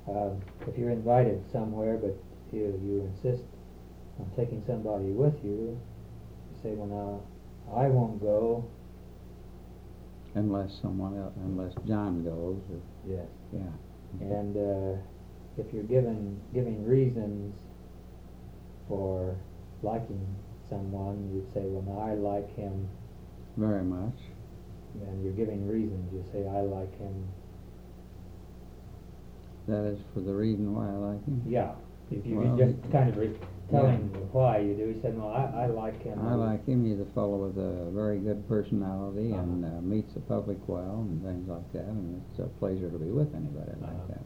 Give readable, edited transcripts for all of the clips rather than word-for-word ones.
If you're invited somewhere, but you insist on taking somebody with you, you say, well, now, I won't go. Unless John goes. Or, yes. Yeah. And if you're giving reasons for liking someone, you'd say, well, now, I like him. Very much. And you're giving reasons. You say, I like him. That is for the reason why I like him? Yeah. If you just kind of telling why you do. He said, no, I like him. I like him. He's a fellow with a very good personality and meets the public well and things like that, and it's a pleasure to be with anybody like that.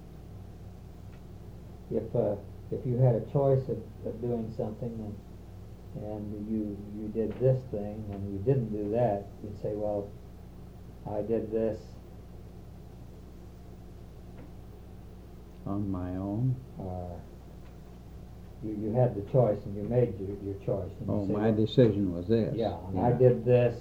If you had a choice of doing something and you did this thing and you didn't do that, you'd say, well, I did this on my own. You had the choice and you made your choice. And oh, you say, my decision was this. Yeah, and I did this.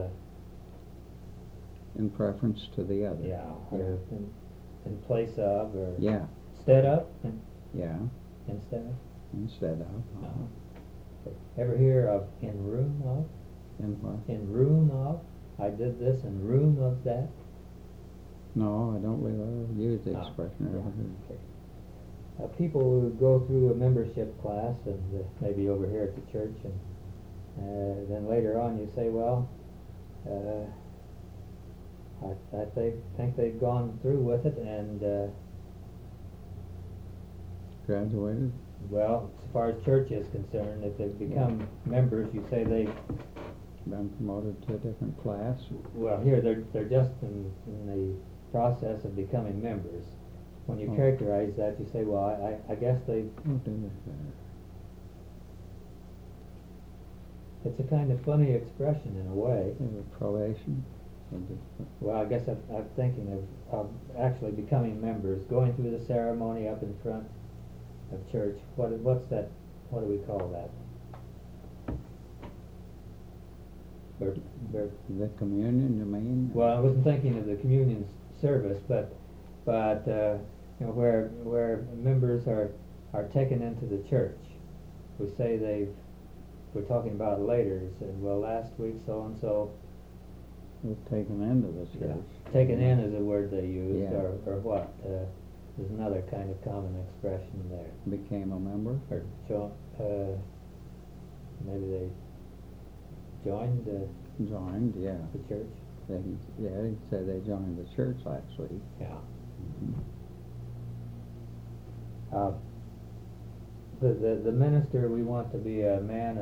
In preference to the other. Yeah, or in place of, or yeah. Instead of. Yeah. Instead of. Instead of. Ever hear of in room of? In what? In room of. I did this in room of that. No, I don't really use the expression. Okay. People who go through a membership class and maybe over here at the church, and then later on you say, well, I think they've gone through with it and graduated. Well, as far as church is concerned, if they've become members, you say they've been promoted to a different class. Well, here they're just in the process of becoming members. When you characterize that, you say, well, I guess they... It's a kind of funny expression in a way. Probation? Well, I guess I'm thinking of actually becoming members, going through the ceremony up in front of church. What's that? What do we call that? The communion, you mean? Well, I wasn't thinking of the communion service, but where members are taken into the church. We say we're talking about later. Said, well, last week so and so was taken into the church. Yeah. Taken in is a word they use, yeah. or what? There's another kind of common expression there. Became a member? Or maybe they joined. Joined, yeah. The church. He said they joined the church last week. Yeah. Mm-hmm. The minister, we want to be a man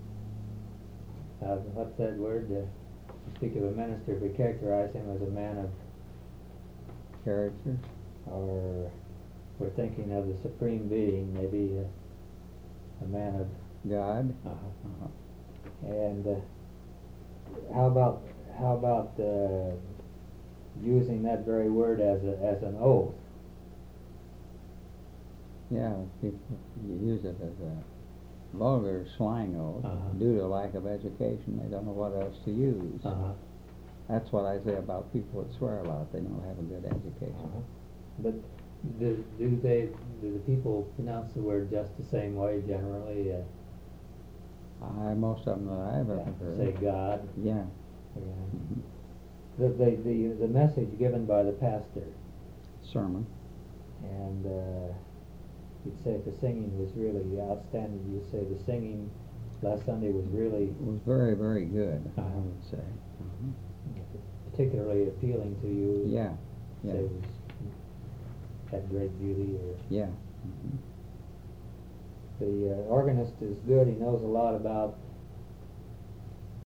of what's that word? To speak of a minister, if we characterize him as a man of character, or we're thinking of the supreme being, maybe a man of God. And how about using that very word as an oath? Yeah, people use it as a vulgar slang oath. Due to lack of education, they don't know what else to use. That's what I say about people that swear a lot. They don't have a good education. But do the people pronounce the word just the same way generally? Most of them that I've ever heard. Say God. Yeah. Mm-hmm. The message given by the pastor. Sermon. And you'd say if the singing was really outstanding, you'd say the singing last Sunday was very, very good, I would say. Particularly appealing to you. Yeah. Say it was had great beauty, or yeah. The organist is good. He knows a lot about